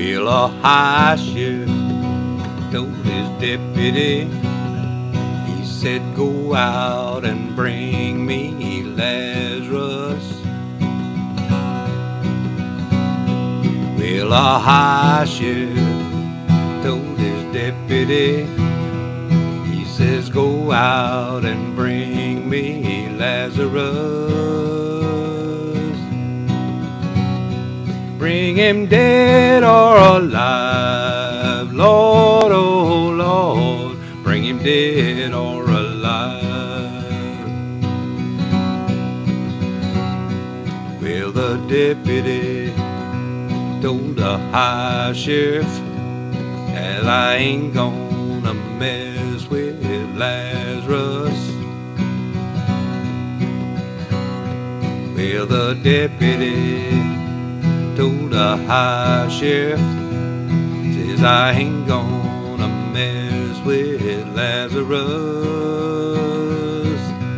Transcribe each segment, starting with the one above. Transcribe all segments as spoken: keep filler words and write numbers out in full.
Well, a high sheriff told his deputy, he said, go out and bring me Lazarus. Well, a high sheriff told his deputy, he says, go out and bring me Lazarus. Bring him dead or alive, Lord, oh Lord, bring him dead or alive. Well, the deputy told the high sheriff, as I ain't gonna mess with Lazarus. Well, the deputy told the high sheriff, says I ain't gonna mess with Lazarus.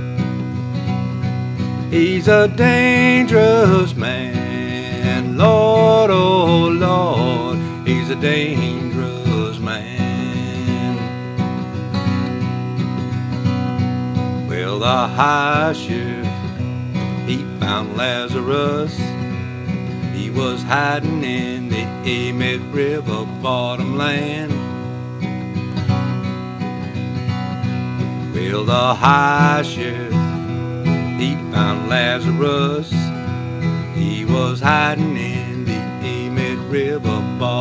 He's a dangerous man, Lord, oh Lord, he's a dangerous man. Well, the high sheriff, he found Lazarus. He was hiding in the Amet River bottomland. Well, the high sheriff, he found Lazarus. He was hiding in the Amet River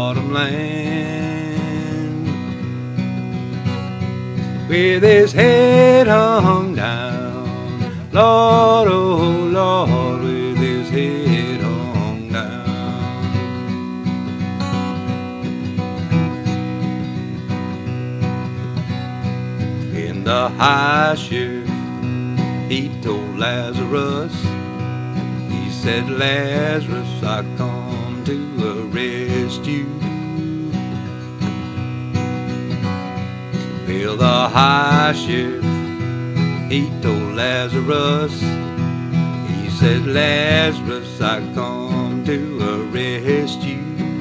bottomland, with his head hung down, Lord, oh Lord, with his head hung down. And the high sheriff, he told Lazarus, he said, Lazarus, I come to arrest you. Well, the high sheriff, he told Lazarus, he said, Lazarus, I come to arrest you.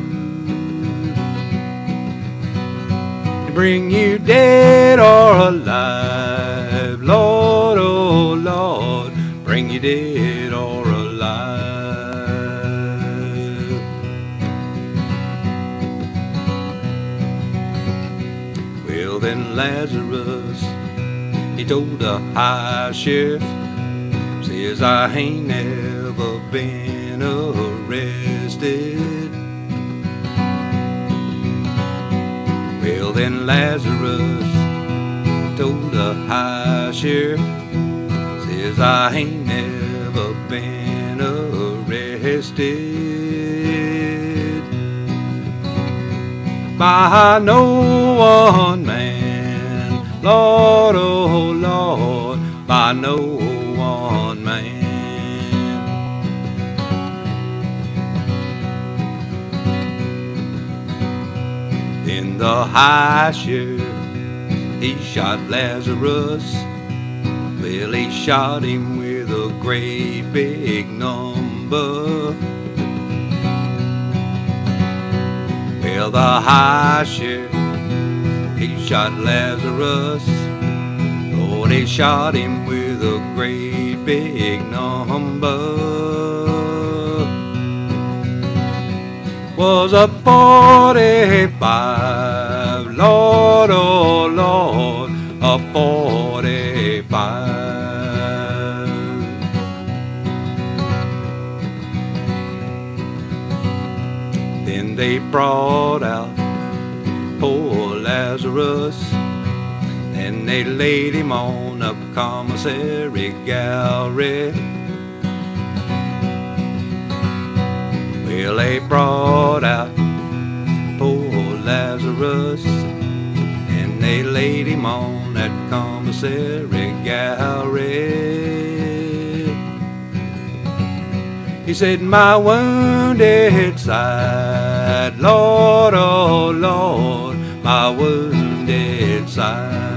Bring you dead or alive, Lord, oh Lord, bring you dead or alive. Well, then Lazarus, he told the high sheriff, says I ain't never been arrested. Well, then Lazarus told the high sheriff, says I ain't never been arrested by no one man, Lord, oh Lord, by no one man. Then the high sheriff, he shot Lazarus. Well, he shot him with a great big number. Well, the high sheriff, he shot Lazarus. Lord, he shot him with a great big number. Was a forty-five, Lord, oh Lord, a forty-five. Then they brought out poor Lazarus, and they laid him on a commissary gallery. Well, they brought out poor Lazarus, and they laid him on that commissary gallery. He said, my wounded side, Lord, oh Lord, my wounded side.